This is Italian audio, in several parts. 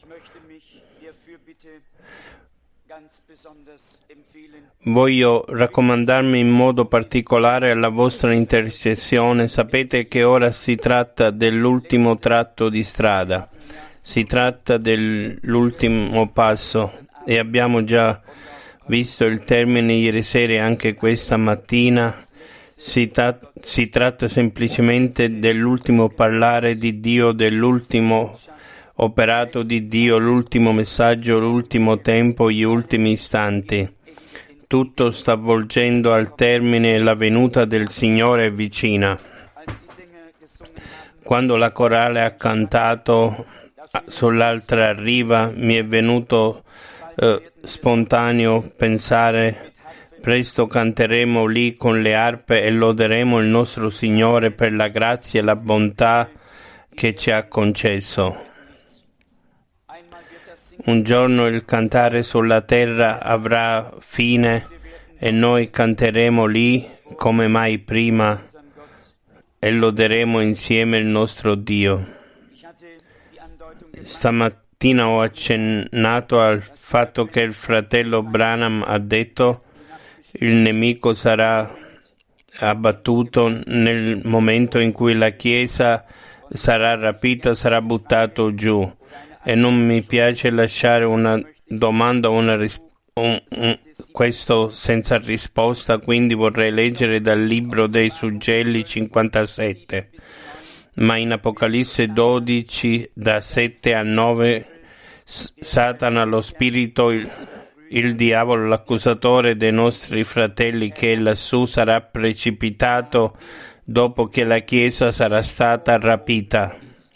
Voglio raccomandarmi in modo particolare alla vostra intercessione. Sapete che ora si tratta dell'ultimo tratto di strada, si tratta dell'ultimo passo e abbiamo già visto il termine ieri sera e anche questa mattina. Si tratta semplicemente dell'ultimo parlare di Dio, dell'ultimo operato di Dio, l'ultimo messaggio, l'ultimo tempo, gli ultimi istanti. Tutto sta volgendo al termine e la venuta del Signore è vicina. Quando la corale ha cantato sull'altra riva, mi è venuto spontaneo pensare: presto canteremo lì con le arpe e loderemo il nostro Signore per la grazia e la bontà che ci ha concesso. Un giorno il cantare sulla terra avrà fine e noi canteremo lì come mai prima e loderemo insieme il nostro Dio. Stamattina ho accennato al fatto che il fratello Branham ha detto: il nemico sarà abbattuto nel momento in cui la Chiesa sarà rapita, sarà buttato giù. E non mi piace lasciare una domanda o questo senza risposta, quindi vorrei leggere dal libro dei Suggelli 57. Ma in Apocalisse 12, da 7 a 9, Satana, lo spirito, il diavolo, l'accusatore dei nostri fratelli che è lassù, sarà precipitato dopo che la Chiesa sarà stata rapita.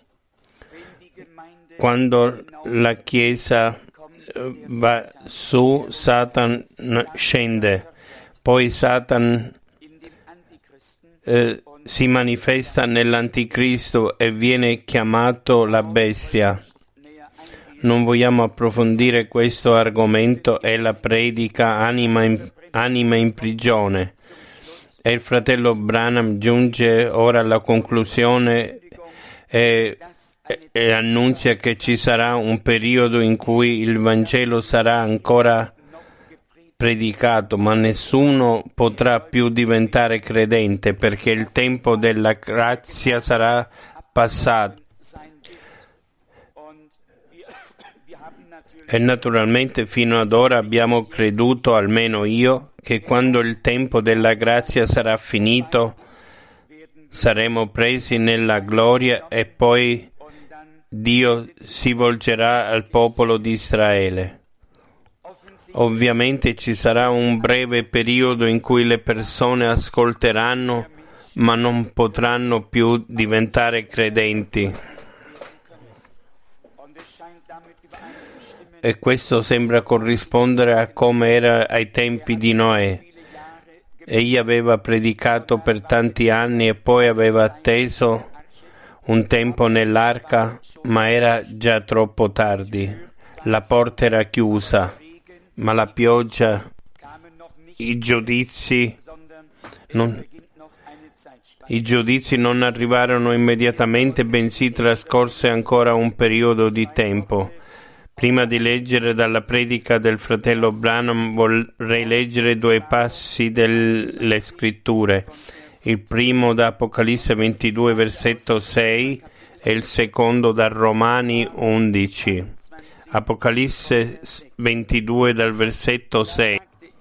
Quando la Chiesa va su, Satan scende, poi Satan si manifesta nell'Anticristo e viene chiamato la bestia. Non vogliamo approfondire questo argomento, è la predica anima in prigione. E il fratello Branham giunge ora alla conclusione e annunzia che ci sarà un periodo in cui il Vangelo sarà ancora predicato, ma nessuno potrà più diventare credente perché il tempo della grazia sarà passato. E naturalmente fino ad ora abbiamo creduto, almeno io, che quando il tempo della grazia sarà finito saremo presi nella gloria e poi Dio si volgerà al popolo di Israele. Ovviamente ci sarà un breve periodo in cui le persone ascolteranno, ma non potranno più diventare credenti. E questo sembra corrispondere a come era ai tempi di Noè. Egli aveva predicato per tanti anni e poi aveva atteso un tempo nell'arca, ma era già troppo tardi. La porta era chiusa, ma la pioggia, i giudizi non arrivarono immediatamente, bensì trascorse ancora un periodo di tempo. Prima di leggere dalla predica del fratello Branham vorrei leggere 2 passi delle scritture. Il primo da Apocalisse 22 versetto 6 e il secondo da Romani 11. Apocalisse 22 dal versetto 6.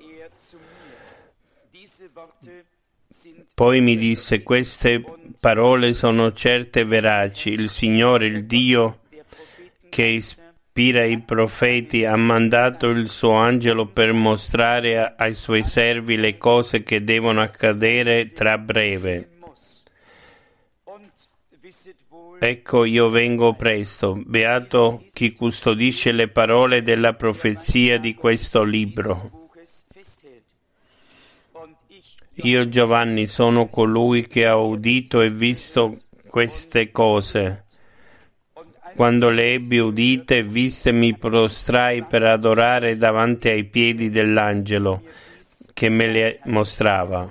Poi mi disse: queste parole sono certe e veraci. Il Signore, il Dio che ispira i profeti, ha mandato il suo angelo per mostrare ai suoi servi le cose che devono accadere tra breve. Ecco, io vengo presto. Beato chi custodisce le parole della profezia di questo libro. Io, Giovanni, sono colui che ha udito e visto queste cose. Quando le ebbi udite e viste, mi prostrai per adorare davanti ai piedi dell'angelo che me le mostrava.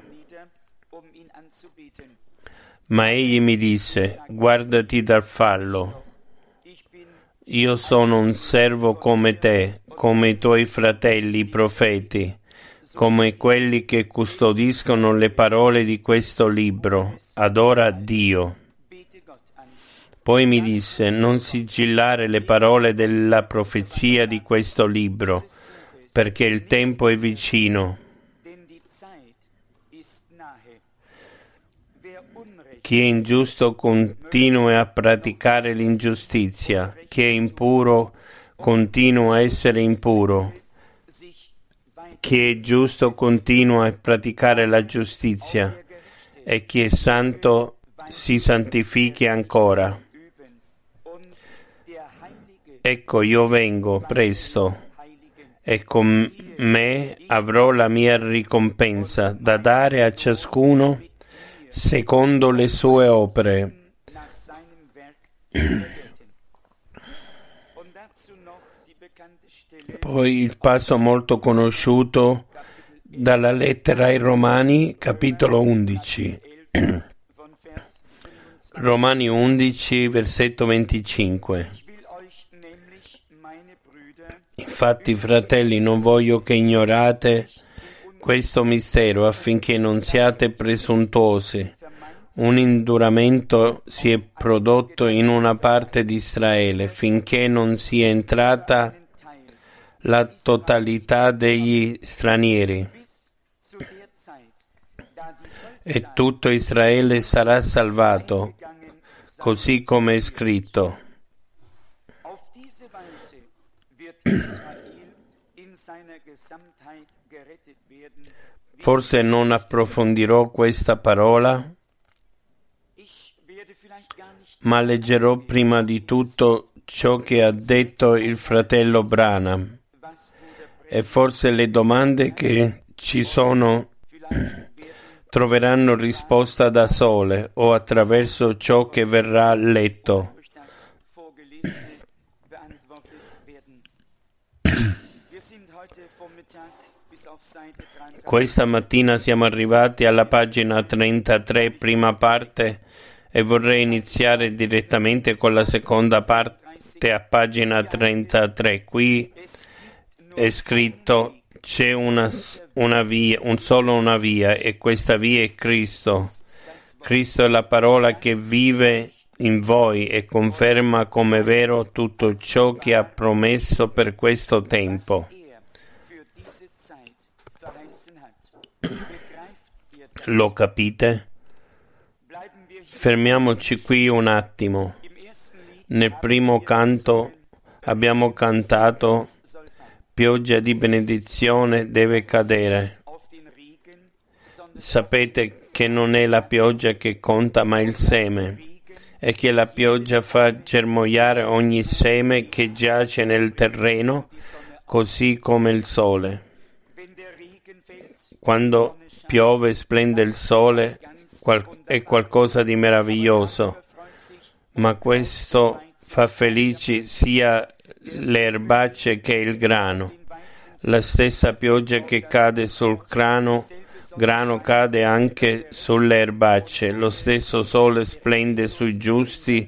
Ma egli mi disse: guardati dal fallo. Io sono un servo come te, come i tuoi fratelli, i profeti, come quelli che custodiscono le parole di questo libro. Adora Dio. Poi mi disse: non sigillare le parole della profezia di questo libro, perché il tempo è vicino. Chi è ingiusto continua a praticare l'ingiustizia, chi è impuro continua a essere impuro, chi è giusto continua a praticare la giustizia, e chi è santo si santifichi ancora. Ecco, io vengo presto, e con me avrò la mia ricompensa da dare a ciascuno secondo le sue opere. Poi il passo molto conosciuto dalla lettera ai Romani, capitolo 11. Romani 11, versetto 25. Infatti, fratelli, non voglio che ignorate questo mistero, affinché non siate presuntuosi. Un induramento si è prodotto in una parte di Israele, finché non sia entrata la totalità degli stranieri. E tutto Israele sarà salvato, così come è scritto. Forse non approfondirò questa parola, ma leggerò prima di tutto ciò che ha detto il fratello Branham, e forse le domande che ci sono troveranno risposta da sole o attraverso ciò che verrà letto. Questa mattina siamo arrivati alla pagina 33, prima parte, e vorrei iniziare direttamente con la seconda parte a pagina 33. Qui è scritto: c'è una via, solo una via, e questa via è Cristo. Cristo è la parola che vive in voi e conferma come vero tutto ciò che ha promesso per questo tempo. Lo capite? Fermiamoci qui un attimo. Nel primo canto abbiamo cantato: pioggia di benedizione deve cadere. Sapete che non è la pioggia che conta, ma il seme, e che la pioggia fa germogliare ogni seme che giace nel terreno, così come il sole. Quando piove e splende il sole, è qualcosa di meraviglioso, ma questo fa felici sia le erbacce che il grano. La stessa pioggia che cade sul grano cade anche sulle erbacce. Lo stesso sole splende sui giusti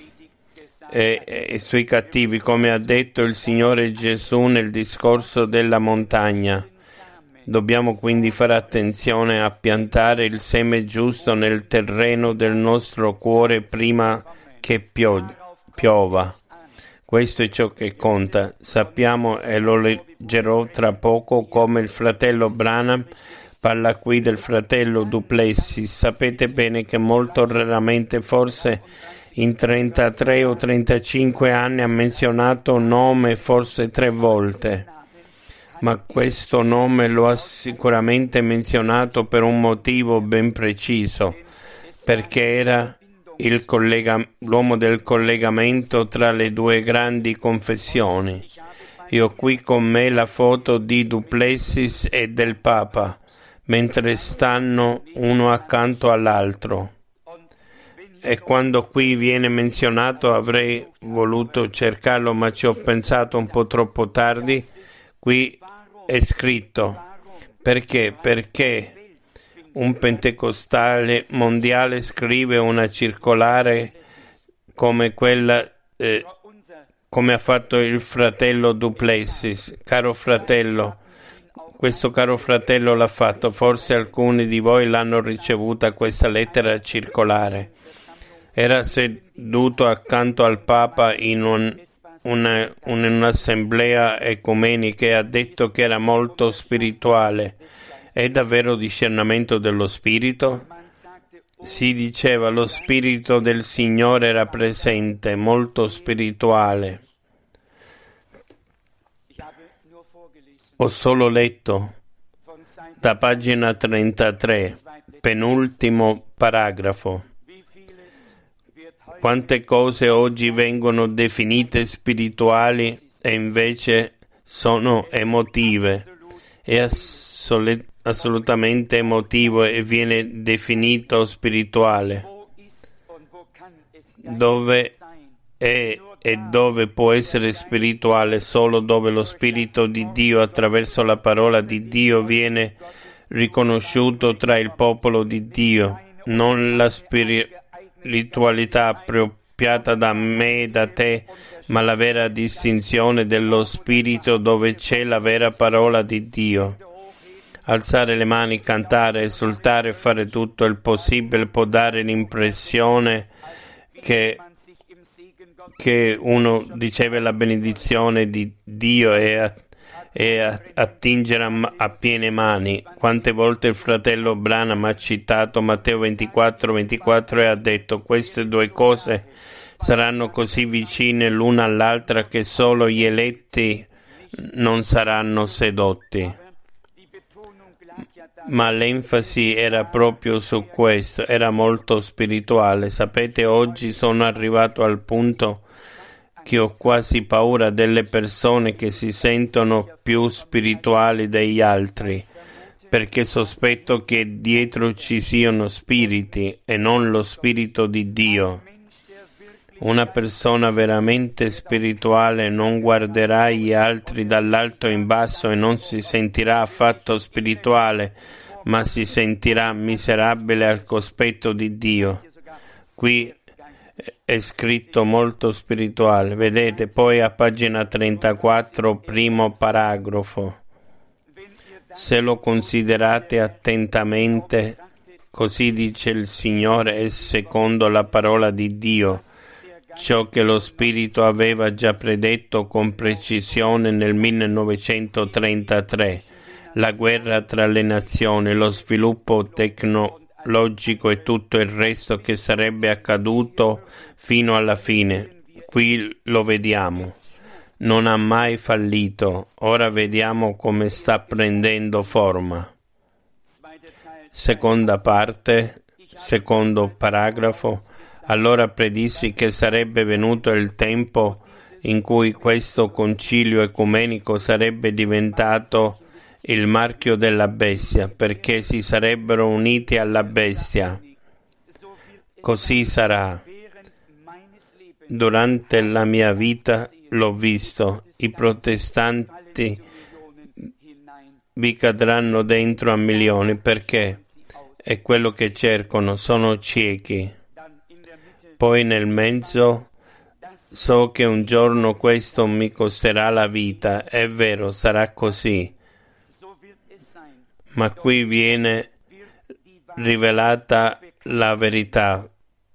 e sui cattivi, come ha detto il Signore Gesù nel discorso della montagna. Dobbiamo quindi fare attenzione a piantare il seme giusto nel terreno del nostro cuore prima che piova. Questo è ciò che conta. Sappiamo, e lo leggerò tra poco, come il fratello Branham parla qui del fratello Duplessis. Sapete bene che molto raramente, forse in 33 o 35 anni, ha menzionato un nome forse 3 volte. Ma questo nome lo ha sicuramente menzionato per un motivo ben preciso, perché era l'uomo del collegamento tra le due grandi confessioni. Io ho qui con me la foto di Duplessis e del Papa, mentre stanno uno accanto all'altro. E quando qui viene menzionato, avrei voluto cercarlo, ma ci ho pensato un po' troppo tardi. Qui è scritto: perché un pentecostale mondiale scrive una circolare come quella come ha fatto il fratello Duplessis. Caro fratello, questo caro fratello l'ha fatto. Forse alcuni di voi l'hanno ricevuta questa lettera circolare. Era seduto accanto al Papa in un'assemblea ecumenica e ha detto che era molto spirituale. È davvero discernimento dello spirito? Si diceva lo spirito del Signore era presente, molto spirituale. Ho solo letto da pagina 33, penultimo paragrafo. Quante cose oggi vengono definite spirituali e invece sono emotive. È assolutamente emotivo e viene definito spirituale. Dove è e dove può essere spirituale? Solo dove lo Spirito di Dio attraverso la parola di Dio viene riconosciuto tra il popolo di Dio, non la spiritualità appropriata da me e da te, ma la vera distinzione dello Spirito dove c'è la vera parola di Dio. Alzare le mani, cantare, esultare, fare tutto il possibile può dare l'impressione che uno riceve la benedizione di Dio e attingere a piene mani. Quante volte il fratello Branham ha citato Matteo 24 e ha detto: queste due cose saranno così vicine l'una all'altra che solo gli eletti non saranno sedotti. Ma l'enfasi era proprio su questo, era molto spirituale. Sapete, oggi sono arrivato al punto che ho quasi paura delle persone che si sentono più spirituali degli altri, perché sospetto che dietro ci siano spiriti e non lo Spirito di Dio. Una persona veramente spirituale non guarderà gli altri dall'alto in basso e non si sentirà affatto spirituale, ma si sentirà miserabile al cospetto di Dio. Qui è scritto molto spirituale. Vedete, poi a pagina 34, primo paragrafo. Se lo considerate attentamente, così dice il Signore, è secondo la parola di Dio, ciò che lo Spirito aveva già predetto con precisione nel 1933, la guerra tra le nazioni, lo sviluppo tecnologico e tutto il resto che sarebbe accaduto fino alla fine. Qui lo vediamo. Non ha mai fallito. Ora vediamo come sta prendendo forma. Seconda parte, secondo paragrafo. Allora predissi che sarebbe venuto il tempo in cui questo concilio ecumenico sarebbe diventato il marchio della bestia, perché si sarebbero uniti alla bestia. Così sarà. Durante la mia vita l'ho visto. I protestanti vi cadranno dentro a milioni, perché è quello che cercano, sono ciechi. Poi nel mezzo so che un giorno questo mi costerà la vita, è vero, sarà così. Ma qui viene rivelata la verità,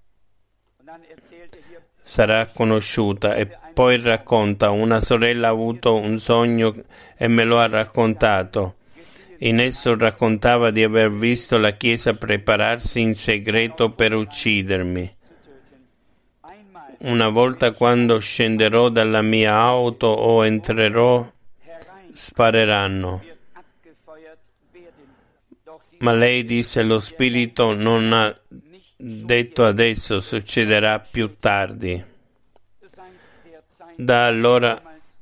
sarà conosciuta. E poi racconta: una sorella ha avuto un sogno e me lo ha raccontato. In esso raccontava di aver visto la Chiesa prepararsi in segreto per uccidermi. Una volta, quando scenderò dalla mia auto o entrerò, spareranno. Ma lei disse: lo Spirito non ha detto adesso, succederà più tardi. Da allora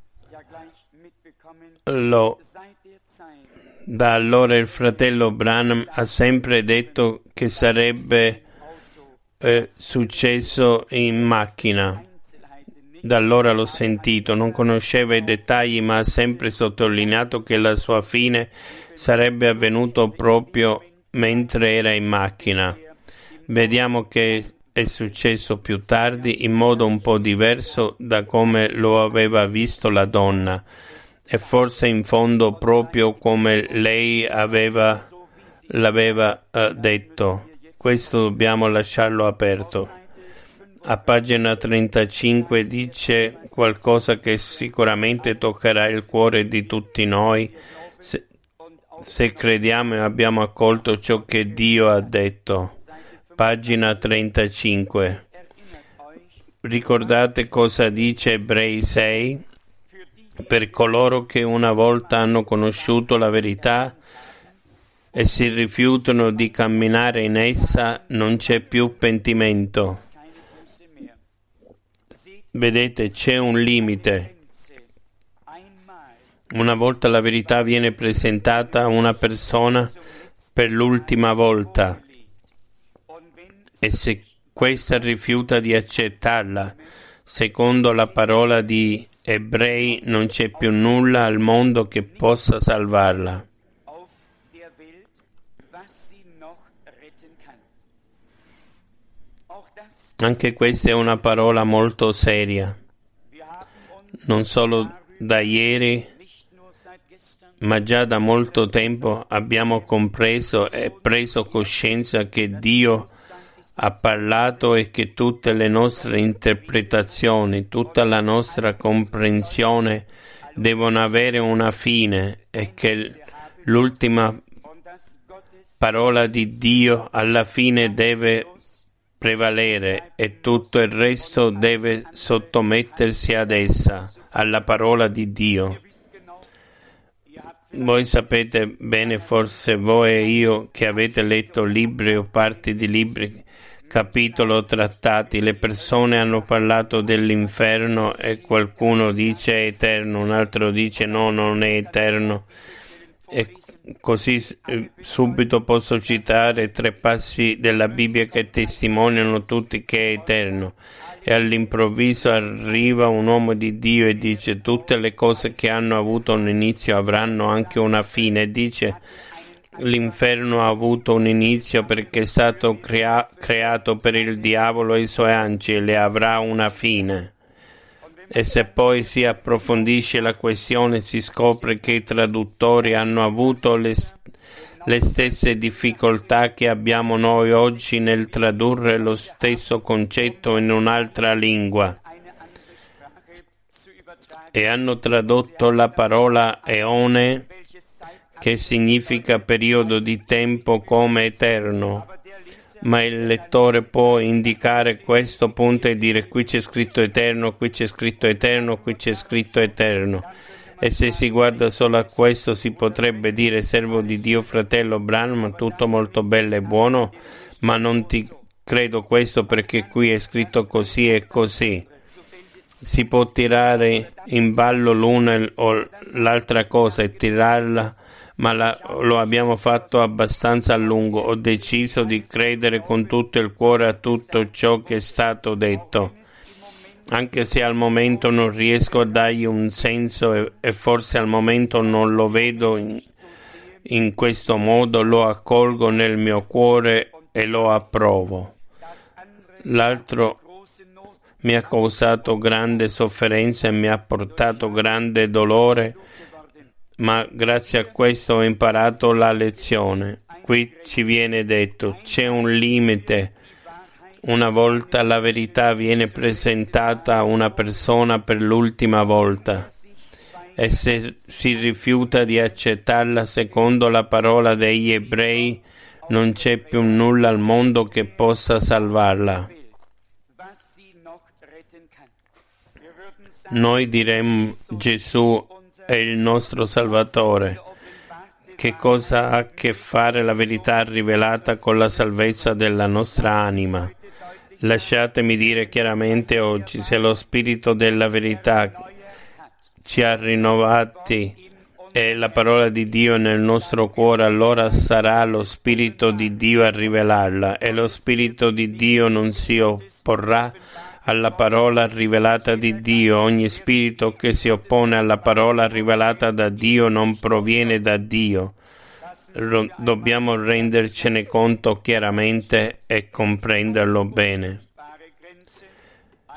il fratello Branham ha sempre detto che sarebbe successo in macchina. Da allora l'ho sentito, non conosceva i dettagli, ma ha sempre sottolineato che la sua fine sarebbe avvenuto proprio mentre era in macchina. Vediamo che è è successo più tardi in modo un po' diverso da come lo aveva visto la donna, e forse in fondo proprio come lei l'aveva detto. Questo dobbiamo lasciarlo aperto. A pagina 35 dice qualcosa che sicuramente toccherà il cuore di tutti noi se crediamo e abbiamo accolto ciò che Dio ha detto. Pagina 35. Ricordate cosa dice Ebrei 6? Per coloro che una volta hanno conosciuto la verità e si rifiutano di camminare in essa, non c'è più pentimento. Vedete, c'è un limite. Una volta la verità viene presentata a una persona per l'ultima volta, e se questa rifiuta di accettarla, secondo la parola di Ebrei, non c'è più nulla al mondo che possa salvarla. Anche questa è una parola molto seria. Non solo da ieri, ma già da molto tempo abbiamo compreso e preso coscienza che Dio ha parlato e che tutte le nostre interpretazioni, tutta la nostra comprensione devono avere una fine, e che l'ultima parola di Dio alla fine deve prevalere e tutto il resto deve sottomettersi ad essa, alla parola di Dio. Voi sapete bene, forse voi e io, che avete letto libri o parti di libri, capitolo, trattati, le persone hanno parlato dell'inferno e qualcuno dice è eterno, un altro dice no, non è eterno, e così subito posso citare 3 passi della Bibbia che testimoniano tutti che è eterno, e all'improvviso arriva un uomo di Dio e dice tutte le cose che hanno avuto un inizio avranno anche una fine, e dice l'inferno ha avuto un inizio perché è stato creato per il diavolo e i suoi angeli, e avrà una fine. E se poi si approfondisce la questione si scopre che i traduttori hanno avuto le stesse difficoltà che abbiamo noi oggi nel tradurre lo stesso concetto in un'altra lingua, e hanno tradotto la parola eone, che significa periodo di tempo, come eterno. Ma il lettore può indicare questo punto e dire qui c'è scritto eterno, qui c'è scritto eterno, qui c'è scritto eterno. E se si guarda solo a questo si potrebbe dire servo di Dio fratello Branham, tutto molto bello e buono, ma non ti credo questo perché qui è scritto così e così. Si può tirare in ballo l'una o l'altra cosa e tirarla, ma lo abbiamo fatto abbastanza a lungo. Ho deciso di credere con tutto il cuore a tutto ciò che è stato detto, anche se al momento non riesco a dargli un senso e forse al momento non lo vedo in questo modo, lo accolgo nel mio cuore e lo approvo. L'altro mi ha causato grande sofferenza e mi ha portato grande dolore, ma grazie a questo ho imparato la lezione. Qui ci viene detto, c'è un limite. Una volta la verità viene presentata a una persona per l'ultima volta, e se si rifiuta di accettarla secondo la parola degli Ebrei, non c'è più nulla al mondo che possa salvarla. Noi diremmo Gesù è il nostro Salvatore. Che cosa ha a che fare la verità rivelata con la salvezza della nostra anima? Lasciatemi dire chiaramente oggi, se lo Spirito della verità ci ha rinnovati e la parola di Dio nel nostro cuore, allora sarà lo Spirito di Dio a rivelarla, e lo Spirito di Dio non si opporrà alla parola rivelata di Dio. Ogni spirito che si oppone alla parola rivelata da Dio non proviene da Dio. Dobbiamo rendercene conto chiaramente e comprenderlo bene.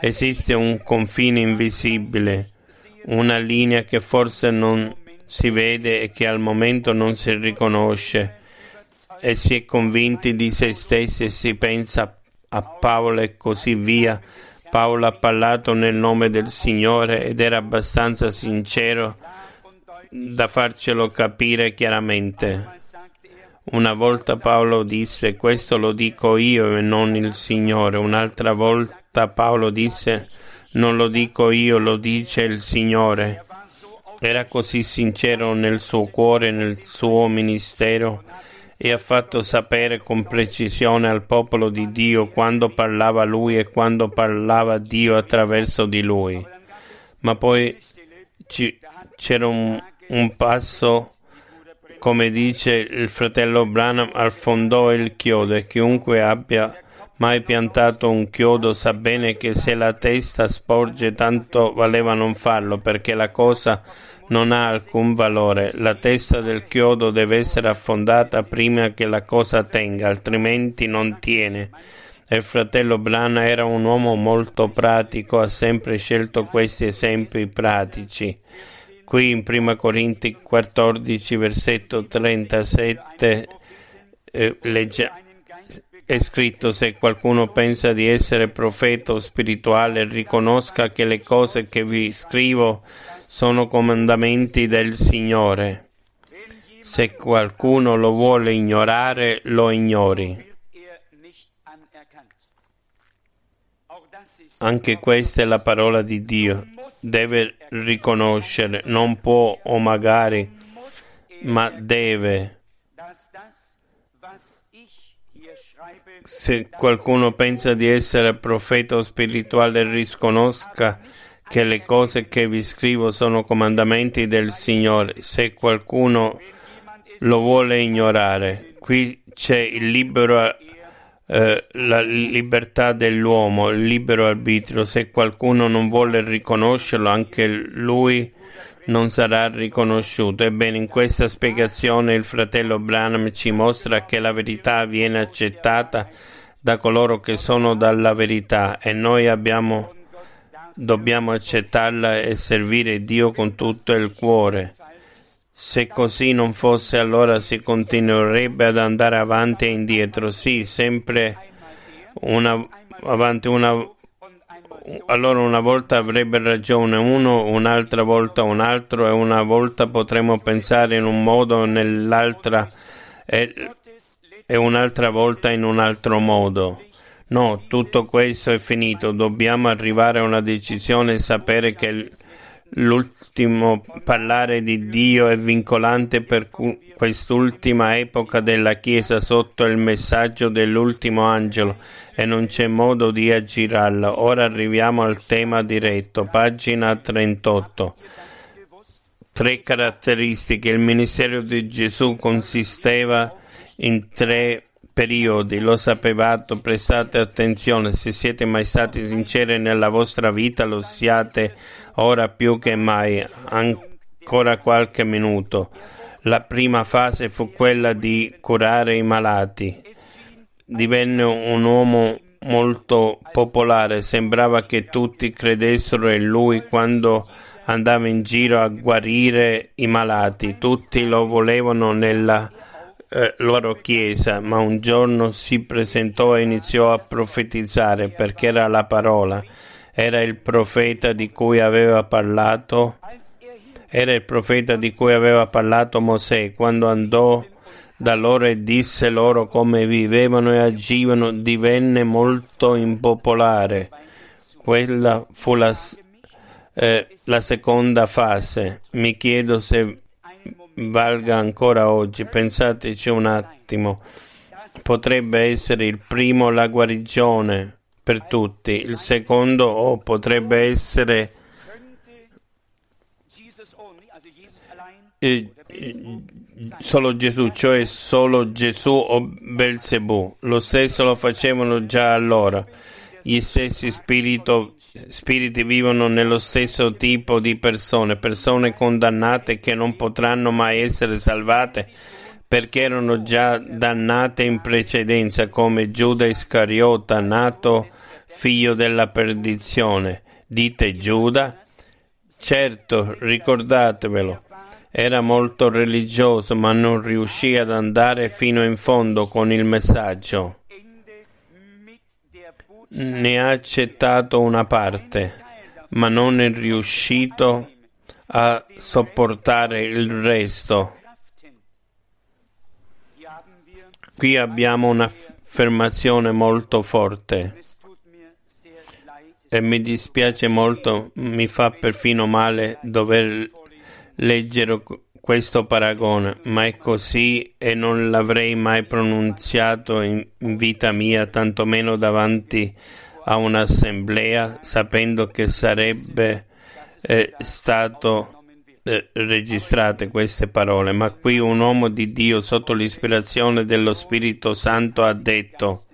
Esiste un confine invisibile, una linea che forse non si vede e che al momento non si riconosce, e si è convinti di se stessi e si pensa a Paolo e così via. Paolo ha parlato nel nome del Signore ed era abbastanza sincero da farcelo capire chiaramente. Una volta Paolo disse: questo lo dico io e non il Signore. Un'altra volta Paolo disse: non lo dico io, lo dice il Signore. Era così sincero nel suo cuore, nel suo ministero, e ha fatto sapere con precisione al popolo di Dio quando parlava lui e quando parlava Dio attraverso di lui. Ma poi c'era un passo, come dice il fratello Branham, affondò il chiodo, e chiunque abbia mai piantato un chiodo sa bene che se la testa sporge tanto valeva non farlo, perché la cosa non ha alcun valore. La testa del chiodo deve essere affondata prima che la cosa tenga, altrimenti non tiene. Il fratello Branham era un uomo molto pratico, ha sempre scelto questi esempi pratici. Qui in 1 Corinti 14, versetto 37, è scritto: se qualcuno pensa di essere profeta o spirituale, riconosca che le cose che vi scrivo sono comandamenti del Signore. Se qualcuno lo vuole ignorare, lo ignori. Anche questa è la parola di Dio. Deve riconoscere, non può o magari, ma deve. Se qualcuno pensa di essere profeta o spirituale, riconosca che le cose che vi scrivo sono comandamenti del Signore. Se qualcuno lo vuole ignorare, qui c'è il libero, la libertà dell'uomo, il libero arbitrio. Se qualcuno non vuole riconoscerlo, anche lui non sarà riconosciuto. Ebbene, in questa spiegazione il fratello Branham ci mostra che la verità viene accettata da coloro che sono dalla verità, e noi dobbiamo accettarla e servire Dio con tutto il cuore. Se così non fosse, allora si continuerebbe ad andare avanti e indietro, sì, sempre allora una volta avrebbe ragione uno, un'altra volta un altro, e una volta potremmo pensare in un modo o nell'altra e un'altra volta in un altro modo. No, tutto questo è finito. Dobbiamo arrivare a una decisione e sapere che l'ultimo parlare di Dio è vincolante per quest'ultima epoca della Chiesa sotto il messaggio dell'ultimo angelo, e non c'è modo di aggirarla. Ora arriviamo al tema diretto, pagina 38. 3 caratteristiche. Il ministero di Gesù consisteva in 3 periodi. Lo sapevate, prestate attenzione. Se siete mai stati sinceri nella vostra vita, lo siate ora più che mai. Ancora qualche minuto. La prima fase fu quella di curare i malati. Divenne un uomo molto popolare. Sembrava che tutti credessero in lui quando andava in giro a guarire i malati. Tutti lo volevano nella loro chiesa, ma un giorno si presentò e iniziò a profetizzare, perché era la parola. Era il profeta di cui aveva parlato Mosè quando andò da loro e disse loro come vivevano e agivano. Divenne molto impopolare. Quella fu la seconda fase. Mi chiedo se valga ancora oggi. Pensateci un attimo. Potrebbe essere il primo la guarigione per tutti, il secondo potrebbe essere solo Gesù, cioè solo Gesù o Belzebù. Lo stesso lo facevano già allora. Gli stessi spiriti vivono nello stesso tipo di persone condannate che non potranno mai essere salvate perché erano già dannate in precedenza, come Giuda Iscariota, nato figlio della perdizione. Dite Giuda? Certo, ricordatevelo. Era molto religioso, ma non riuscì ad andare fino in fondo con il messaggio. Ne ha accettato una parte, ma non è riuscito a sopportare il resto. Qui abbiamo un'affermazione molto forte e mi dispiace molto, mi fa perfino male dover leggere questo paragone, ma è così e non l'avrei mai pronunziato in vita mia, tantomeno davanti a un'assemblea, sapendo che sarebbe stato registrate queste parole. Ma qui un uomo di Dio, sotto l'ispirazione dello Spirito Santo, ha detto,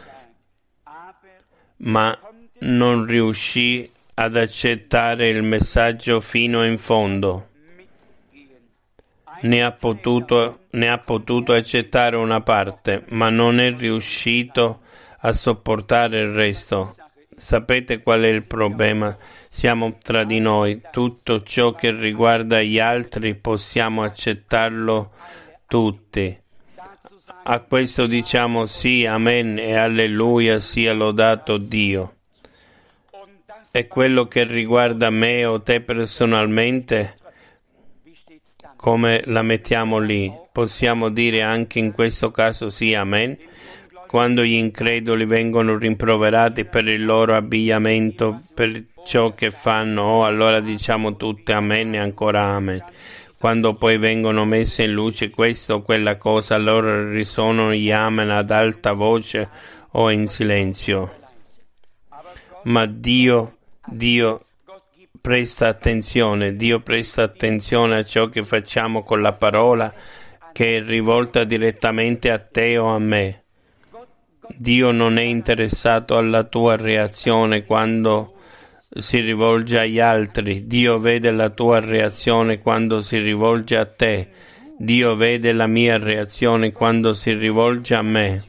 ma non riuscì ad accettare il messaggio fino in fondo. Ne ha potuto accettare una parte, ma non è riuscito a sopportare il resto. Sapete qual è il problema? Siamo tra di noi. Tutto ciò che riguarda gli altri possiamo accettarlo tutti. A questo diciamo sì, amen e alleluia, sia lodato Dio. E quello che riguarda me o te personalmente, come la mettiamo lì? Possiamo dire anche in questo caso sì, amen? Quando gli increduli vengono rimproverati per il loro abbigliamento, per ciò che fanno, allora diciamo tutte amen e ancora amen. Quando poi vengono messe in luce questa o quella cosa, allora risuonano gli amen ad alta voce o in silenzio. Ma Dio presta attenzione a ciò che facciamo con la parola che è rivolta direttamente a te o a me. Dio non è interessato alla tua reazione quando si rivolge agli altri. Dio vede la tua reazione quando si rivolge a te. Dio vede la mia reazione quando si rivolge a me.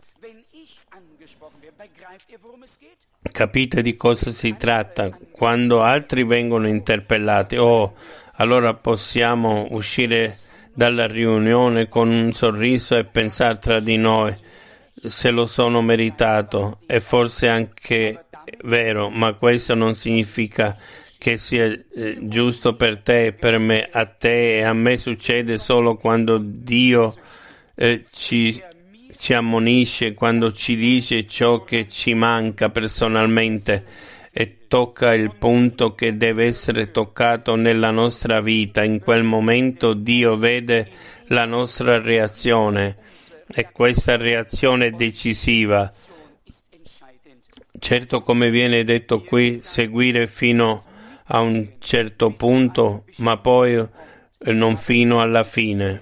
Capite di cosa si tratta? Quando altri vengono interpellati, allora possiamo uscire dalla riunione con un sorriso e pensare tra di noi, se lo sono meritato, è forse anche vero, ma questo non significa che sia giusto per te e per me. A te e a me succede solo quando Dio ci ammonisce, quando ci dice ciò che ci manca personalmente e tocca il punto che deve essere toccato nella nostra vita. In quel momento Dio vede la nostra reazione e questa reazione è decisiva. Certo, come viene detto qui, seguire fino a un certo punto, ma poi non fino alla fine.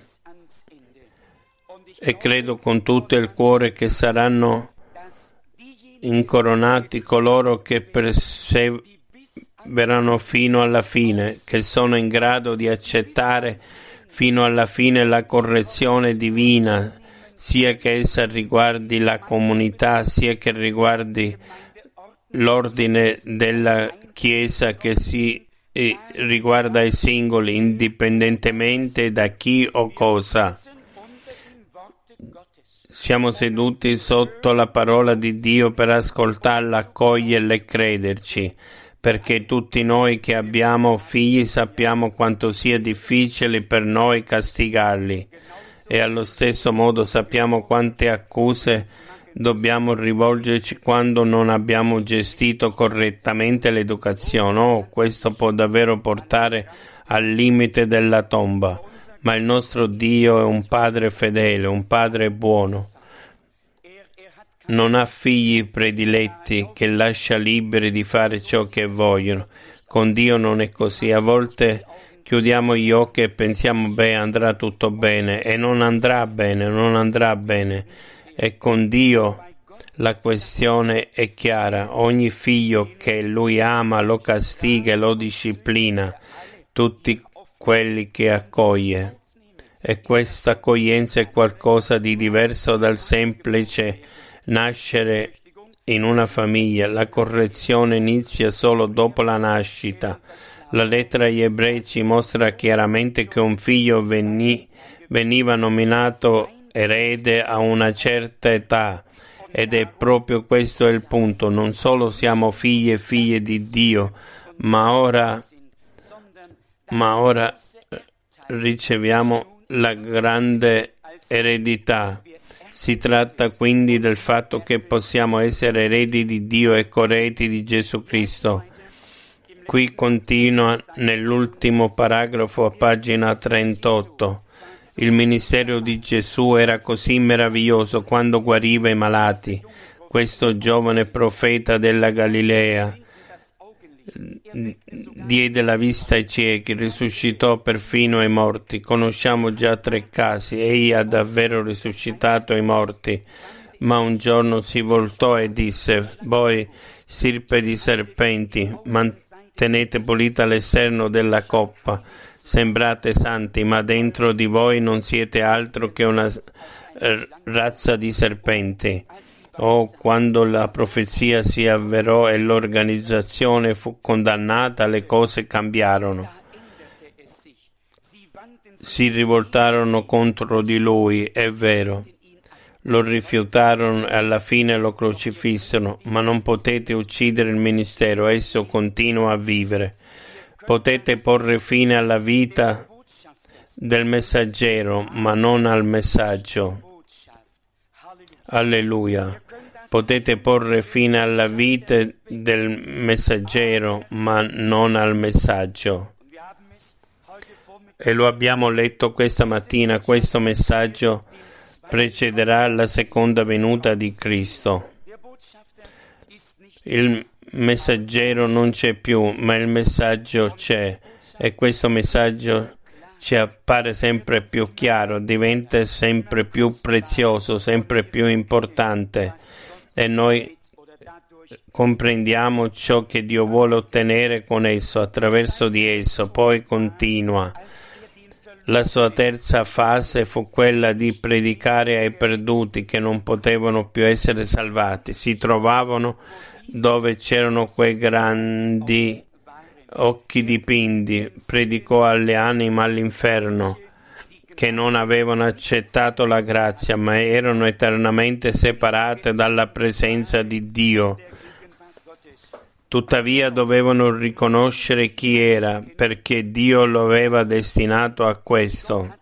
E credo con tutto il cuore che saranno incoronati coloro che perseverano fino alla fine, che sono in grado di accettare fino alla fine la correzione divina, sia che essa riguardi la comunità, sia che riguardi l'ordine della Chiesa, che si riguarda i singoli, indipendentemente da chi o cosa. Siamo seduti sotto la parola di Dio per ascoltarla, accoglierla e crederci, perché tutti noi che abbiamo figli sappiamo quanto sia difficile per noi castigarli e allo stesso modo sappiamo quante accuse dobbiamo rivolgerci quando non abbiamo gestito correttamente l'educazione. Questo può davvero portare al limite della tomba. Ma il nostro Dio è un Padre fedele, un Padre buono. Non ha figli prediletti che lascia liberi di fare ciò che vogliono. Con Dio non è così. A volte chiudiamo gli occhi e pensiamo, andrà tutto bene, e non andrà bene. E con Dio la questione è chiara. Ogni figlio che Lui ama lo castiga e lo disciplina. Tutti quelli che accoglie, e questa accoglienza è qualcosa di diverso dal semplice nascere in una famiglia. La correzione inizia solo dopo la nascita. La lettera agli Ebrei ci mostra chiaramente che un figlio veniva nominato erede a una certa età, ed è proprio questo il punto. Non solo siamo figli e figlie di Dio, ma ora riceviamo la grande eredità. Si tratta quindi del fatto che possiamo essere eredi di Dio e corredi di Gesù Cristo. Qui continua nell'ultimo paragrafo a pagina 38. Il ministero di Gesù era così meraviglioso quando guariva i malati. Questo giovane profeta della Galilea diede la vista ai ciechi, risuscitò perfino ai morti. Conosciamo già 3 casi. Egli ha davvero risuscitato i morti, ma un giorno si voltò e disse: voi, stirpe di serpenti, mantenete pulita l'esterno della coppa, sembrate santi, ma dentro di voi non siete altro che una razza di serpenti. Quando la profezia si avverò e l'organizzazione fu condannata, le cose cambiarono. Si rivoltarono contro di lui, è vero. Lo rifiutarono e alla fine lo crocifissero, ma non potete uccidere il ministero, esso continua a vivere. Potete porre fine alla vita del messaggero, ma non al messaggio. Alleluia. Potete porre fine alla vita del messaggero, ma non al messaggio. E lo abbiamo letto questa mattina. Questo messaggio precederà la seconda venuta di Cristo. Il messaggero non c'è più, ma il messaggio c'è, e questo messaggio ci appare sempre più chiaro, diventa sempre più prezioso, sempre più importante, e noi comprendiamo ciò che Dio vuole ottenere con esso, attraverso di esso. Poi continua. La sua terza fase fu quella di predicare ai perduti che non potevano più essere salvati. Si trovavano dove c'erano quei grandi occhi dipinti. Predicò alle anime all'inferno che non avevano accettato la grazia, ma erano eternamente separate dalla presenza di Dio. Tuttavia dovevano riconoscere chi era, perché Dio lo aveva destinato a questo.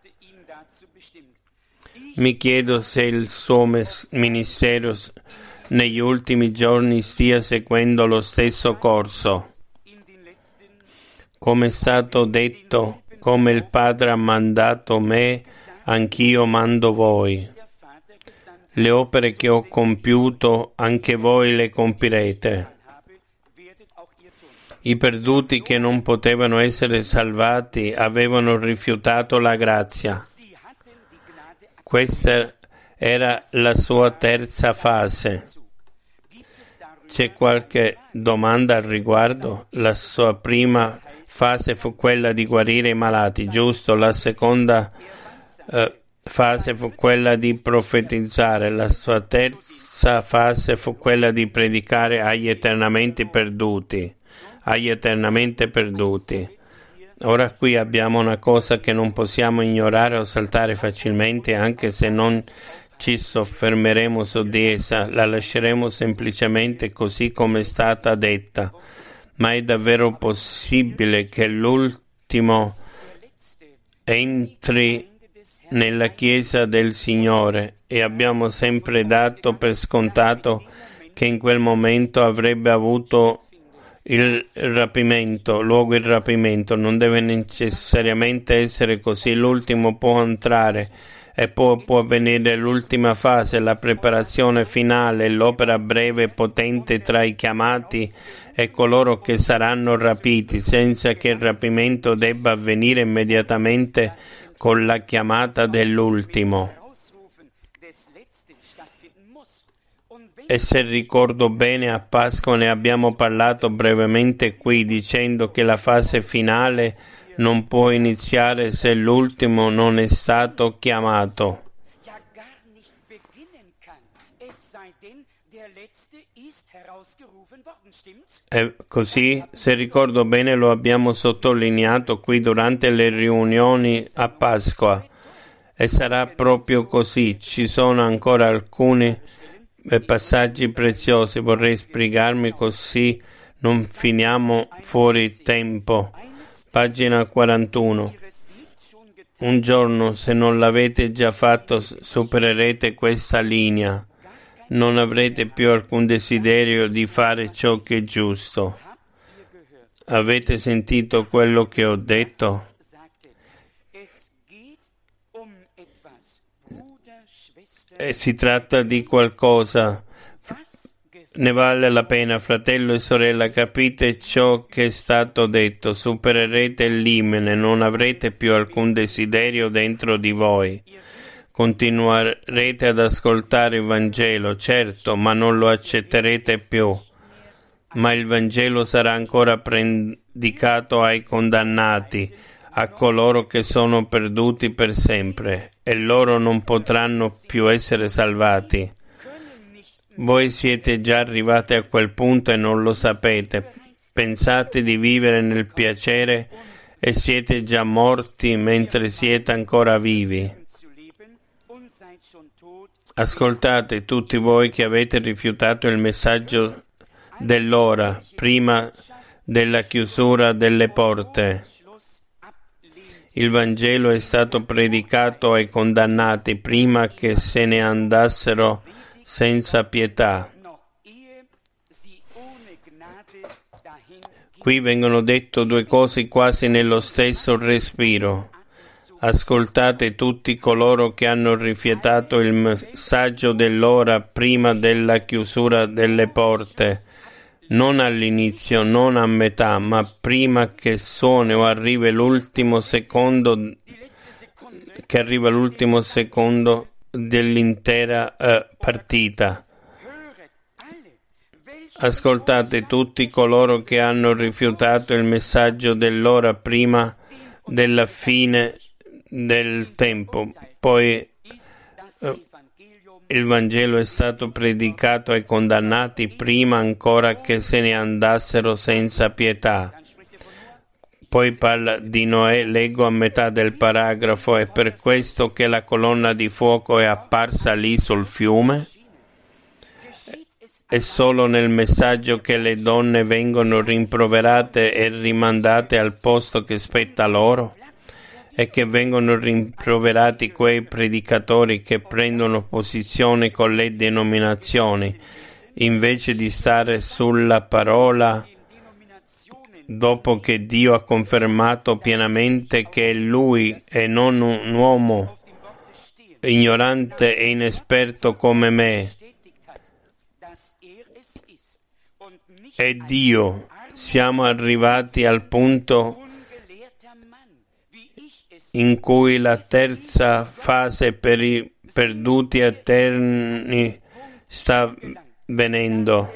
Mi chiedo se il suo ministero negli ultimi giorni stia seguendo lo stesso corso. Come è stato detto, come il Padre ha mandato me, anch'io mando voi. Le opere che ho compiuto, anche voi le compirete. I perduti che non potevano essere salvati avevano rifiutato la grazia. Questa era la sua terza fase. C'è qualche domanda al riguardo? La sua prima fase fu quella di guarire i malati, giusto? La seconda fase fu quella di profetizzare. La sua terza fase fu quella di predicare agli eternamente perduti. Ora qui abbiamo una cosa che non possiamo ignorare o saltare facilmente, anche se non ci soffermeremo su di essa, la lasceremo semplicemente così come è stata detta. Ma è davvero possibile che l'ultimo entri nella Chiesa del Signore? E abbiamo sempre dato per scontato che in quel momento avrebbe avuto luogo il rapimento. Non deve necessariamente essere così. L'ultimo può entrare e poi può avvenire l'ultima fase, la preparazione finale, l'opera breve e potente tra i chiamati e coloro che saranno rapiti, senza che il rapimento debba avvenire immediatamente con la chiamata dell'ultimo. E se ricordo bene, a Pasqua ne abbiamo parlato brevemente qui, dicendo che la fase finale non può iniziare se l'ultimo non è stato chiamato. E così, se ricordo bene, lo abbiamo sottolineato qui durante le riunioni a Pasqua. E sarà proprio così. Ci sono ancora alcuni passaggi preziosi. Vorrei spiegarmi così non finiamo fuori tempo. Pagina 41. Un giorno, se non l'avete già fatto, supererete questa linea. Non avrete più alcun desiderio di fare ciò che è giusto. Avete sentito quello che ho detto? E si tratta di qualcosa. Ne vale la pena, fratello e sorella, capite ciò che è stato detto. Supererete il limite, non avrete più alcun desiderio dentro di voi. Continuerete ad ascoltare il Vangelo, certo, ma non lo accetterete più. Ma il Vangelo sarà ancora predicato ai condannati, a coloro che sono perduti per sempre, e loro non potranno più essere salvati. Voi siete già arrivati a quel punto e non lo sapete. Pensate di vivere nel piacere e siete già morti mentre siete ancora vivi. Ascoltate tutti voi che avete rifiutato il messaggio dell'ora, prima della chiusura delle porte. Il Vangelo è stato predicato ai condannati prima che se ne andassero senza pietà. Qui vengono dette due cose quasi nello stesso respiro. Ascoltate tutti coloro che hanno rifiutato il messaggio dell'ora prima della chiusura delle porte. Non all'inizio, non a metà, ma prima che suoni o arrivi l'ultimo secondo, dell'intera partita. Ascoltate tutti coloro che hanno rifiutato il messaggio dell'ora prima della fine del tempo. Poi il Vangelo è stato predicato ai condannati prima ancora che se ne andassero senza pietà. Poi parla di Noè, leggo a metà del paragrafo, è per questo che la colonna di fuoco è apparsa lì sul fiume? È solo nel messaggio che le donne vengono rimproverate e rimandate al posto che spetta loro? E che vengono rimproverati quei predicatori che prendono posizione con le denominazioni, invece di stare sulla parola, dopo che Dio ha confermato pienamente che è Lui e non un uomo ignorante e inesperto come me. È Dio. Siamo arrivati al punto in cui la terza fase per i perduti eterni sta venendo.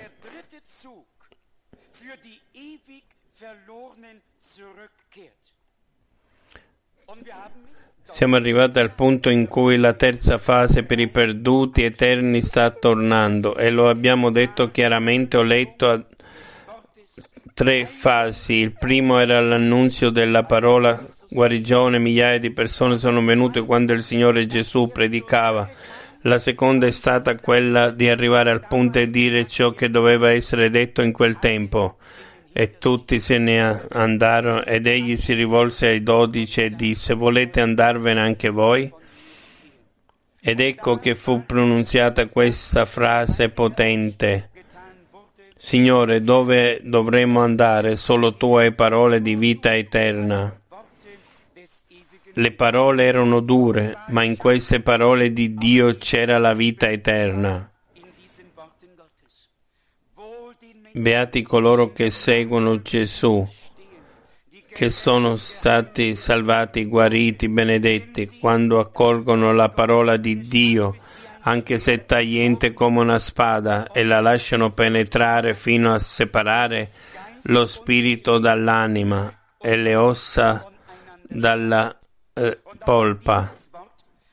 Siamo arrivati al punto in cui la terza fase per i perduti eterni sta tornando, e lo abbiamo detto chiaramente. Ho letto 3 fasi. Il primo era l'annunzio della parola guarigione, migliaia di persone sono venute quando il Signore Gesù predicava. La seconda è stata quella di arrivare al punto e dire ciò che doveva essere detto in quel tempo. E tutti se ne andarono, ed egli si rivolse ai 12 e disse: volete andarvene anche voi? Ed ecco che fu pronunziata questa frase potente: Signore, dove dovremmo andare? Solo tu hai parole di vita eterna. Le parole erano dure, ma in queste parole di Dio c'era la vita eterna. Beati coloro che seguono Gesù, che sono stati salvati, guariti, benedetti, quando accolgono la parola di Dio, anche se tagliente come una spada, e la lasciano penetrare fino a separare lo spirito dall'anima e le ossa dalla polpa.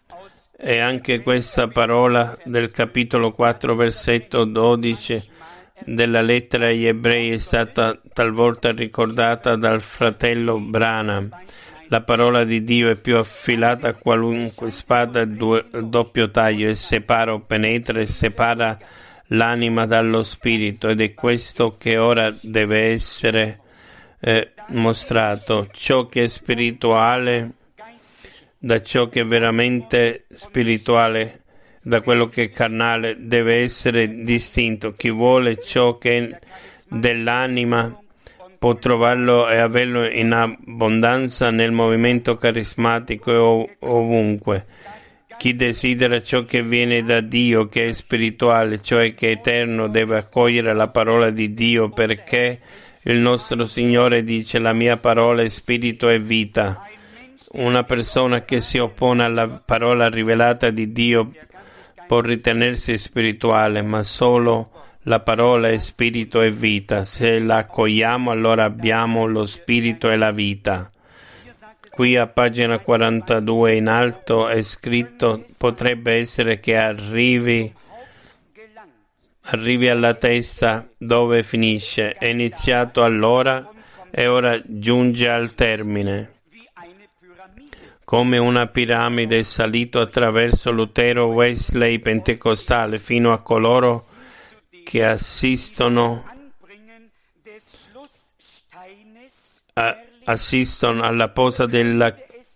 E anche questa parola del capitolo 4 versetto 12 della lettera agli ebrei è stata talvolta ricordata dal fratello Branham. La parola di Dio è più affilata a qualunque spada a doppio taglio e separa o penetra e separa l'anima dallo spirito, ed è questo che ora deve essere mostrato. Ciò che è spirituale da ciò che è veramente spirituale, da quello che è carnale, deve essere distinto. Chi vuole ciò che è dell'anima può trovarlo e averlo in abbondanza nel movimento carismatico e ovunque. Chi desidera ciò che viene da Dio, che è spirituale, cioè che è eterno, deve accogliere la parola di Dio, perché il nostro Signore dice: la mia parola è spirito e vita. Una persona che si oppone alla parola rivelata di Dio può ritenersi spirituale, ma solo la parola è spirito e vita. Se la accogliamo, allora abbiamo lo spirito e la vita. Qui a pagina 42 in alto è scritto: potrebbe essere che arrivi alla testa dove finisce. È iniziato allora e ora giunge al termine. Come una piramide è salito attraverso Lutero, Wesley, Pentecostale, fino a coloro che assistono alla posa della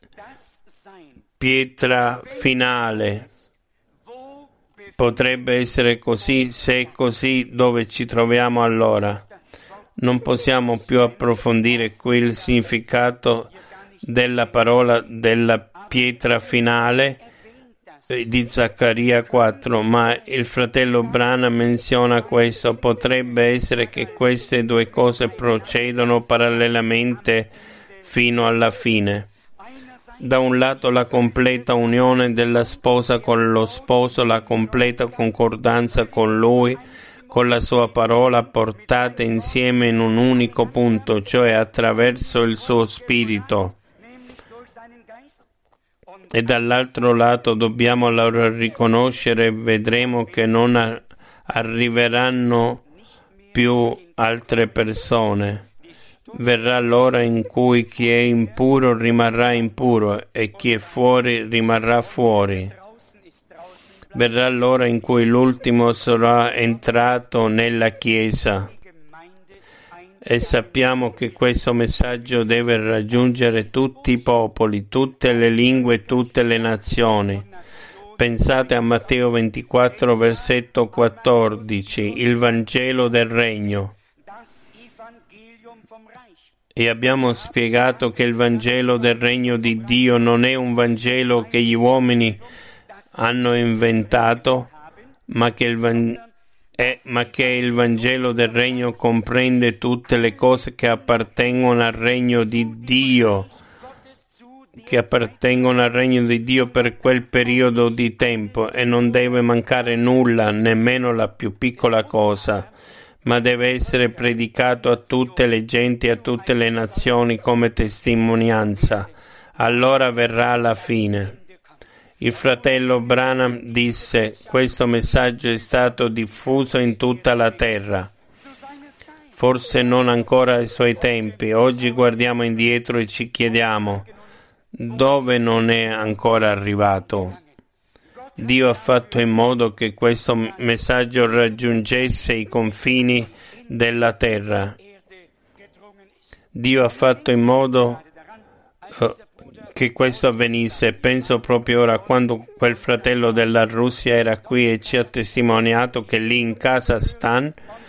pietra finale. Potrebbe essere così. Se è così, dove ci troviamo allora? Non possiamo più approfondire qui il significato della parola della pietra finale di Zaccaria 4, ma il fratello Branham menziona questo. Potrebbe essere che queste due cose procedono parallelamente fino alla fine. Da un lato la completa unione della sposa con lo sposo, la completa concordanza con lui, con la sua parola, portate insieme in un unico punto, cioè attraverso il suo spirito. E dall'altro lato dobbiamo allora riconoscere e vedremo che non arriveranno più altre persone. Verrà l'ora in cui chi è impuro rimarrà impuro e chi è fuori rimarrà fuori. Verrà l'ora in cui l'ultimo sarà entrato nella Chiesa. E sappiamo che questo messaggio deve raggiungere tutti i popoli, tutte le lingue, tutte le nazioni. Pensate a Matteo 24, versetto 14, il Vangelo del Regno. E abbiamo spiegato che il Vangelo del Regno di Dio non è un Vangelo che gli uomini hanno inventato, ma che il Vangelo del Regno comprende tutte le cose che appartengono al Regno di Dio, per quel periodo di tempo, e non deve mancare nulla, nemmeno la più piccola cosa, ma deve essere predicato a tutte le genti, a tutte le nazioni come testimonianza. Allora verrà la fine. Il fratello Branham disse: questo messaggio è stato diffuso in tutta la terra. Forse non ancora ai suoi tempi. Oggi guardiamo indietro e ci chiediamo: dove non è ancora arrivato? Dio ha fatto in modo che questo messaggio raggiungesse i confini della terra. Dio ha fatto in modo che questo avvenisse. Penso proprio ora, quando quel fratello della Russia era qui e ci ha testimoniato che lì in Kazakistan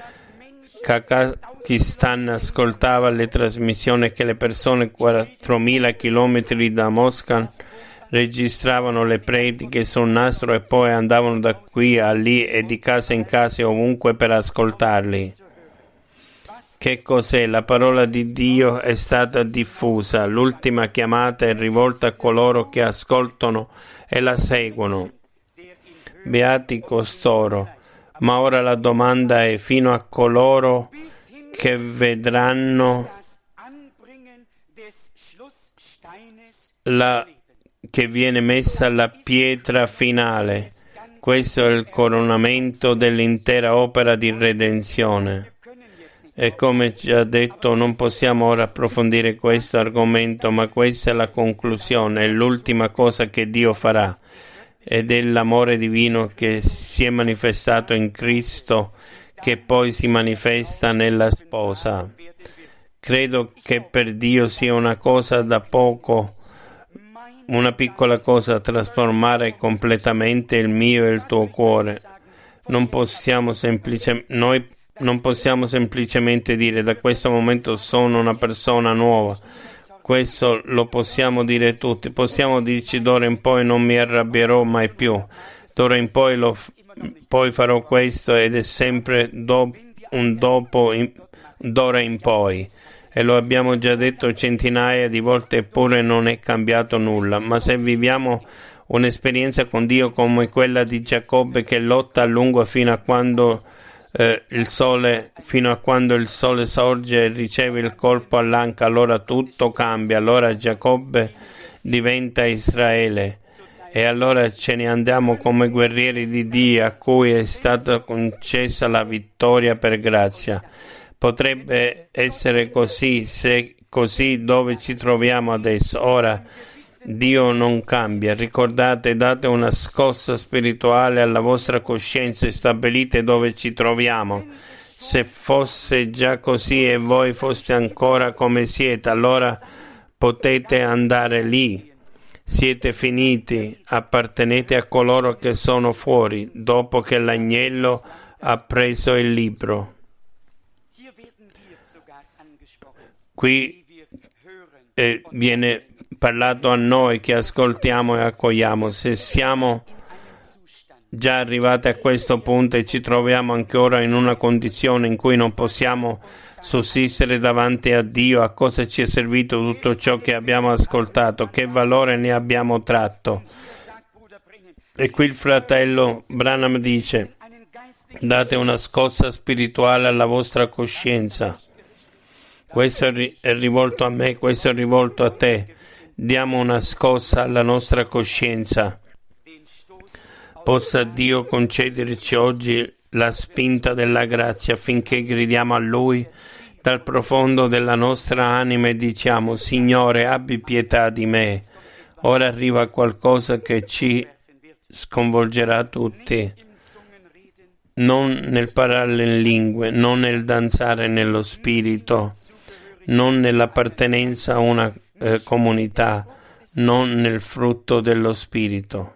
ascoltava le trasmissioni, che le persone 4.000 chilometri da Mosca registravano le prediche sul nastro e poi andavano da qui a lì e di casa in casa ovunque per ascoltarli. Che cos'è? La parola di Dio è stata diffusa. L'ultima chiamata è rivolta a coloro che ascoltano e la seguono. Beati costoro. Ma ora la domanda è: fino a coloro che vedranno che viene messa la pietra finale. Questo è il coronamento dell'intera opera di redenzione. E come già detto, non possiamo ora approfondire questo argomento, ma questa è la conclusione, è l'ultima cosa che Dio farà, ed è l'amore divino che si è manifestato in Cristo, che poi si manifesta nella sposa. Credo che per Dio sia una cosa da poco, una piccola cosa, trasformare completamente il mio e il tuo cuore. Noi non possiamo semplicemente dire da questo momento sono una persona nuova. Questo lo possiamo dire tutti. Possiamo dirci d'ora in poi non mi arrabbierò mai più. D'ora in poi poi farò questo, ed è sempre d'ora in poi. E lo abbiamo già detto centinaia di volte, eppure non è cambiato nulla. Ma se viviamo un'esperienza con Dio come quella di Giacobbe, che lotta a lungo fino a quando il sole sorge e riceve il colpo all'anca, allora tutto cambia. Allora Giacobbe diventa Israele, e allora ce ne andiamo come guerrieri di Dio, a cui è stata concessa la vittoria per grazia. Potrebbe essere così, se così dove ci troviamo adesso. Ora Dio non cambia. Ricordate, date una scossa spirituale alla vostra coscienza e stabilite dove ci troviamo. Se fosse già così e voi foste ancora come siete, allora potete andare lì. Siete finiti, appartenete a coloro che sono fuori, dopo che l'agnello ha preso il libro. Qui viene parlato a noi che ascoltiamo e accogliamo. Se siamo già arrivati a questo punto e ci troviamo ancora in una condizione in cui non possiamo sussistere davanti a Dio, a cosa ci è servito tutto ciò che abbiamo ascoltato? Che valore ne abbiamo tratto? E qui il fratello Branham dice: date una scossa spirituale alla vostra coscienza. Questo è rivolto a me, questo è rivolto a te. Diamo una scossa alla nostra coscienza. Possa Dio concederci oggi la spinta della grazia affinché gridiamo a Lui dal profondo della nostra anima e diciamo: Signore, abbi pietà di me. Ora arriva qualcosa che ci sconvolgerà tutti. Non nel parlare in lingue, non nel danzare nello spirito, non nell'appartenenza a una comunità, non nel frutto dello spirito.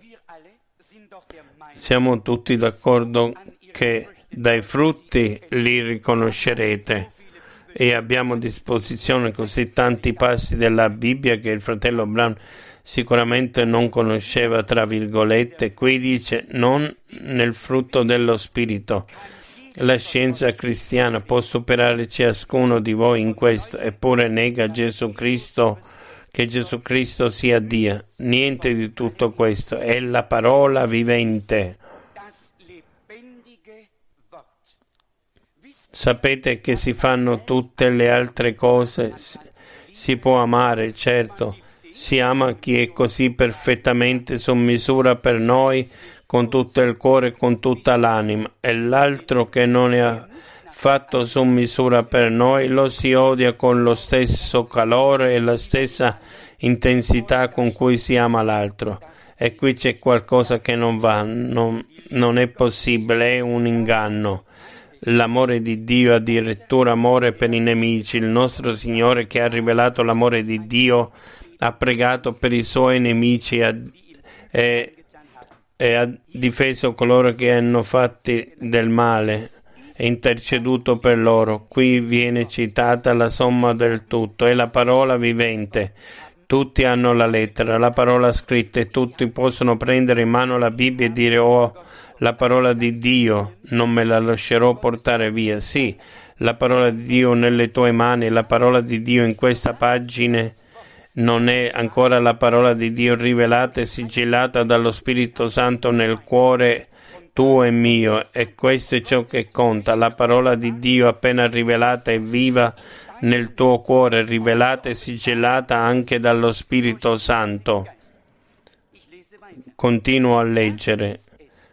Siamo tutti d'accordo che dai frutti li riconoscerete, e abbiamo a disposizione così tanti passi della Bibbia che il fratello Brown sicuramente non conosceva, tra virgolette. Qui dice non nel frutto dello spirito. La scienza cristiana può superare ciascuno di voi in questo, eppure nega Gesù Cristo, che Gesù Cristo sia Dio. Niente di tutto questo, è la parola vivente. Sapete che si fanno tutte le altre cose, si può amare, certo, si ama chi è così perfettamente su misura per noi, con tutto il cuore e con tutta l'anima, e l'altro che non è fatto su misura per noi lo si odia con lo stesso calore e la stessa intensità con cui si ama l'altro. E qui c'è qualcosa che non va, non è possibile, è un inganno. L'amore di Dio, addirittura amore per i nemici. Il nostro Signore, che ha rivelato l'amore di Dio, ha pregato per i suoi nemici e ha difeso coloro che hanno fatti del male e interceduto per loro. Qui viene citata la somma del tutto, è la parola vivente. Tutti hanno la lettera, la parola scritta, e tutti possono prendere in mano la Bibbia e dire: oh, la parola di Dio, non me la lascerò portare via. Sì, la parola di Dio nelle tue mani, la parola di Dio in questa pagina non è ancora la parola di Dio rivelata e sigillata dallo Spirito Santo nel cuore tuo e mio, e questo è ciò che conta. La parola di Dio appena rivelata è viva nel tuo cuore, rivelata e sigillata anche dallo Spirito Santo. Continuo a leggere.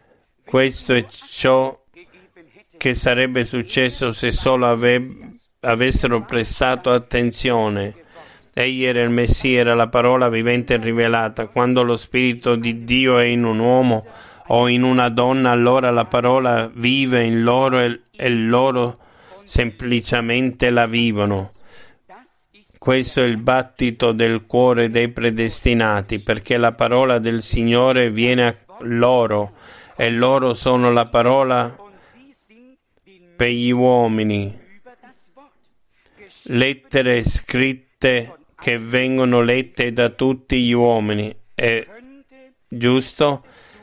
Questo è ciò che sarebbe successo se solo avessero prestato attenzione. Egli era il Messia, era la parola vivente e rivelata. Quando lo Spirito di Dio è in un uomo o in una donna, allora la parola vive in loro e loro semplicemente la vivono. Questo è il battito del cuore dei predestinati, perché la parola del Signore viene a loro e loro sono la parola per gli uomini. Lettere scritte che vengono lette da tutti gli uomini. È giusto?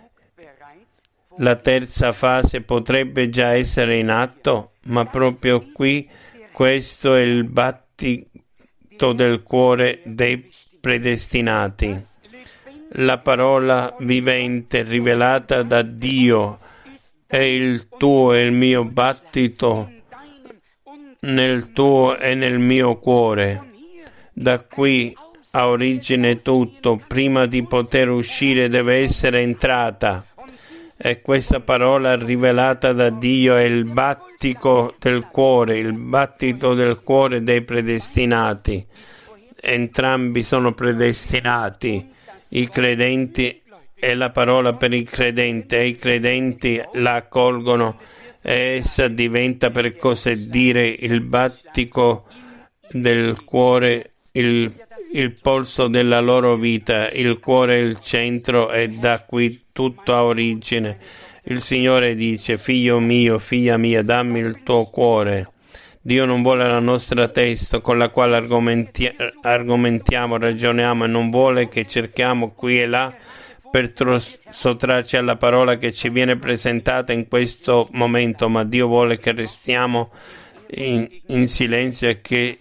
La terza fase potrebbe già essere in atto, ma proprio qui questo è il battito del cuore dei predestinati. La parola vivente rivelata da Dio è il tuo e il mio battito nel tuo e nel mio cuore. Da qui ha origine tutto. Prima di poter uscire deve essere entrata. E questa parola rivelata da Dio è il battito del cuore dei predestinati. Entrambi sono predestinati, i credenti e la parola per i credenti, e i credenti la accolgono e essa diventa, per così dire, il battito del cuore, il polso della loro vita. Il cuore è il centro e da qui tutto ha origine. Il Signore dice: figlio mio, figlia mia, dammi il tuo cuore. Dio non vuole la nostra testa con la quale argomentiamo, ragioniamo, e non vuole che cerchiamo qui e là per sottrarci alla parola che ci viene presentata in questo momento, ma Dio vuole che restiamo in silenzio e che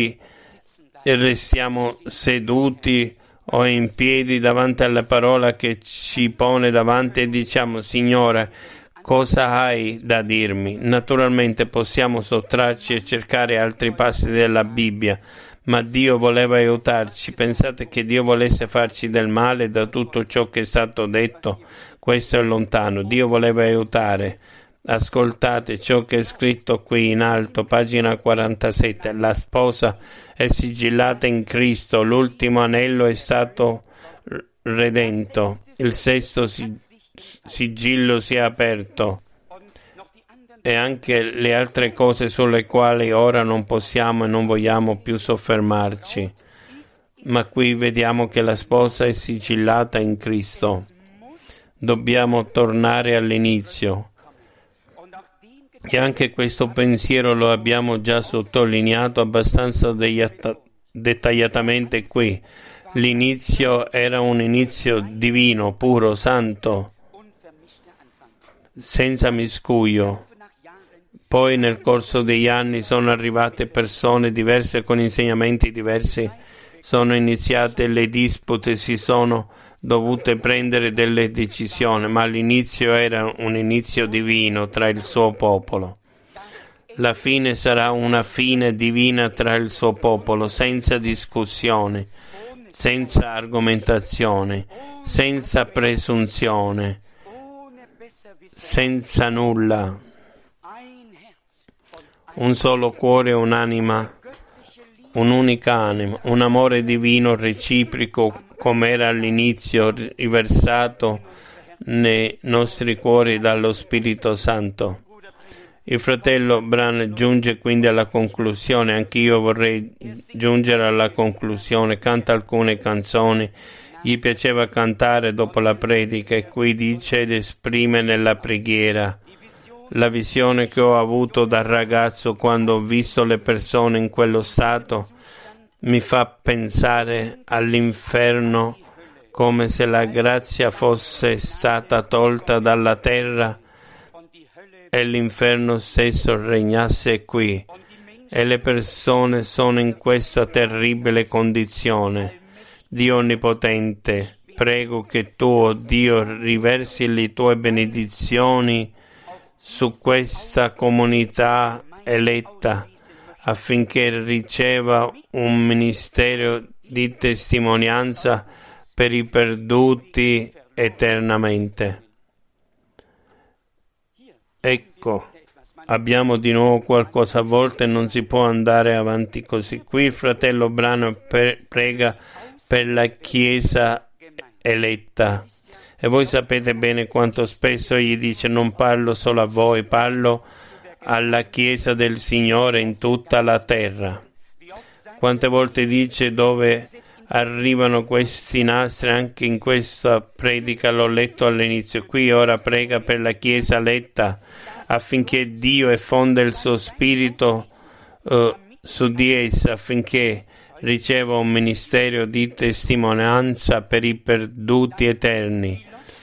restiamo seduti o in piedi davanti alla parola che ci pone davanti e diciamo: Signore, cosa hai da dirmi? Naturalmente possiamo sottrarci e cercare altri passi della Bibbia, ma Dio voleva aiutarci. Pensate che Dio volesse farci del male da tutto ciò che è stato detto? Questo è lontano. Dio voleva aiutare. Ascoltate ciò che è scritto qui in alto, pagina 47. La sposa è sigillata in Cristo, l'ultimo anello è stato redento, il sesto sigillo si è aperto, e anche le altre cose sulle quali ora non possiamo e non vogliamo più soffermarci. Ma qui vediamo che la sposa è sigillata in Cristo. Dobbiamo tornare all'inizio. E anche questo pensiero lo abbiamo già sottolineato abbastanza dettagliatamente qui. L'inizio era un inizio divino, puro, santo, senza miscuglio. Poi nel corso degli anni sono arrivate persone diverse con insegnamenti diversi, sono iniziate le dispute, si sono dovute prendere delle decisioni, ma all'inizio era un inizio divino tra il suo popolo. La fine sarà una fine divina tra il suo popolo, senza discussioni, senza argomentazioni, senza presunzione, senza nulla. Un solo cuore, un'anima, un'unica anima, un amore divino reciproco come era all'inizio, riversato nei nostri cuori dallo Spirito Santo. Il fratello Branham giunge quindi alla conclusione, anch'io vorrei giungere alla conclusione, canta alcune canzoni, gli piaceva cantare dopo la predica e qui dice ed esprime nella preghiera: la visione che ho avuto da ragazzo quando ho visto le persone in quello stato mi fa pensare all'inferno come se la grazia fosse stata tolta dalla terra e l'inferno stesso regnasse qui, e le persone sono in questa terribile condizione. Dio Onnipotente, prego che tu, oh Dio, riversi le tue benedizioni su questa comunità eletta, affinché riceva un ministero di testimonianza per i perduti eternamente. Ecco, abbiamo di nuovo qualcosa, a volte non si può andare avanti così. Qui il fratello Branham prega per la Chiesa eletta. E voi sapete bene quanto spesso egli dice: non parlo solo a voi, parlo alla Chiesa del Signore in tutta la terra. Quante volte dice: dove arrivano questi nastri, anche in questa predica l'ho letto all'inizio. Qui ora prega per la Chiesa eletta affinché Dio effonda il suo spirito su di essa, affinché riceva un ministero di testimonianza per i perduti eterni,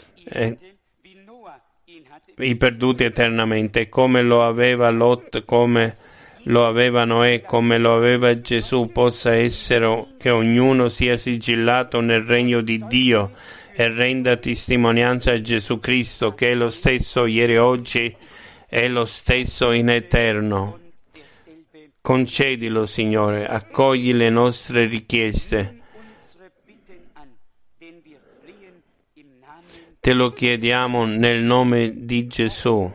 i perduti eternamente, come lo aveva Lot, come lo aveva Noè, come lo aveva Gesù. Possa essere che ognuno sia sigillato nel regno di Dio e renda testimonianza a Gesù Cristo, che è lo stesso ieri, oggi e lo stesso in eterno. Concedilo, Signore, accogli le nostre richieste. Te lo chiediamo nel nome di Gesù.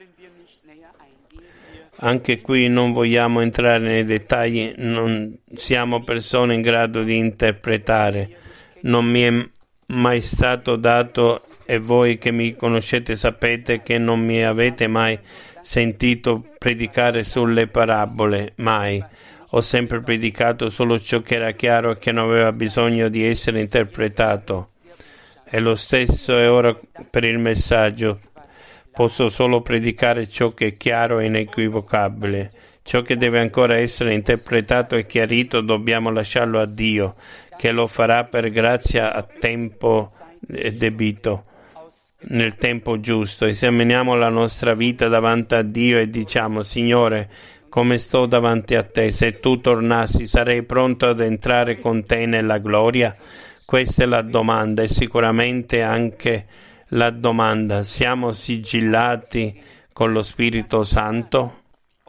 Anche qui non vogliamo entrare nei dettagli, non siamo persone in grado di interpretare. Non mi è mai stato dato, e voi che mi conoscete sapete che non mi avete mai sentito predicare sulle parabole, mai. Ho sempre predicato solo ciò che era chiaro e che non aveva bisogno di essere interpretato. E lo stesso è ora per il messaggio. Posso solo predicare ciò che è chiaro e inequivocabile. Ciò che deve ancora essere interpretato e chiarito dobbiamo lasciarlo a Dio, che lo farà per grazia a tempo debito, nel tempo giusto. Esaminiamo la nostra vita davanti a Dio e diciamo: Signore, come sto davanti a te? Se tu tornassi, sarei pronto ad entrare con te nella gloria? Questa è la domanda, e sicuramente anche la domanda: siamo sigillati con lo Spirito Santo?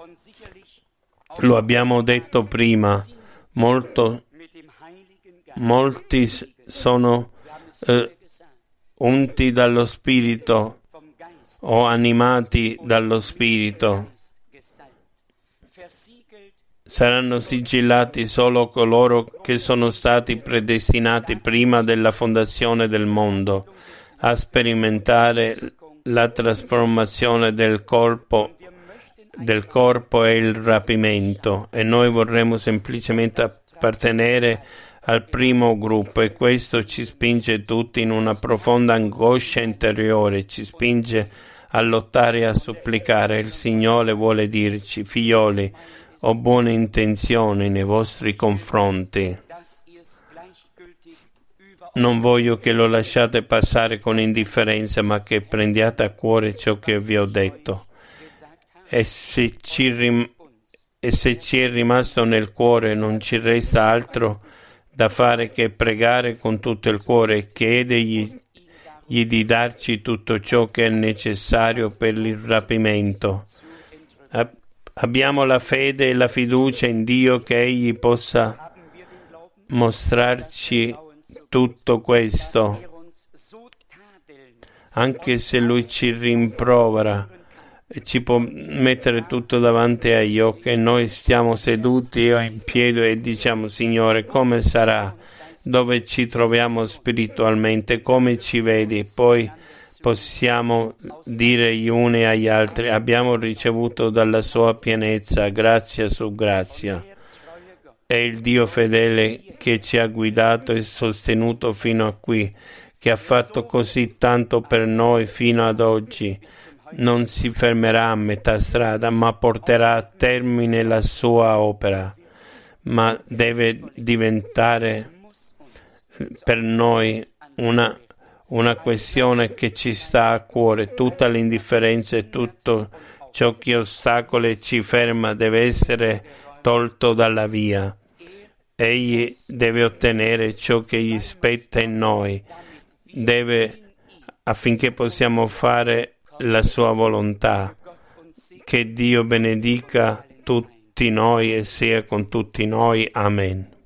Lo abbiamo detto prima, molti sono unti dallo Spirito o animati dallo Spirito. Saranno sigillati solo coloro che sono stati predestinati prima della fondazione del mondo a sperimentare la trasformazione del corpo e il rapimento, e noi vorremmo semplicemente appartenere al primo gruppo, e questo ci spinge tutti in una profonda angoscia interiore, ci spinge a lottare e a supplicare. Il Signore vuole dirci: figlioli, ho buone intenzioni nei vostri confronti. Non voglio che lo lasciate passare con indifferenza, ma che prendiate a cuore ciò che vi ho detto. E se ci è rimasto nel cuore, non ci resta altro da fare che pregare con tutto il cuore e chiedergli di darci tutto ciò che è necessario per il rapimento. Abbiamo la fede e la fiducia in Dio che Egli possa mostrarci tutto questo, anche se Lui ci rimprovera e ci può mettere tutto davanti agli occhi, e noi stiamo seduti o in piedi e diciamo: Signore, come sarà? Dove ci troviamo spiritualmente? Come ci vedi? Poi possiamo dire gli uni agli altri: abbiamo ricevuto dalla sua pienezza grazia su grazia. È il Dio fedele che ci ha guidato e sostenuto fino a qui, che ha fatto così tanto per noi fino ad oggi. Non si fermerà a metà strada, ma porterà a termine la sua opera. Ma deve diventare per noi una questione che ci sta a cuore. Tutta l'indifferenza e tutto ciò che ostacola e ci ferma deve essere tolto dalla via. Egli deve ottenere ciò che gli spetta in noi, affinché possiamo fare la sua volontà. Che Dio benedica tutti noi e sia con tutti noi. Amen.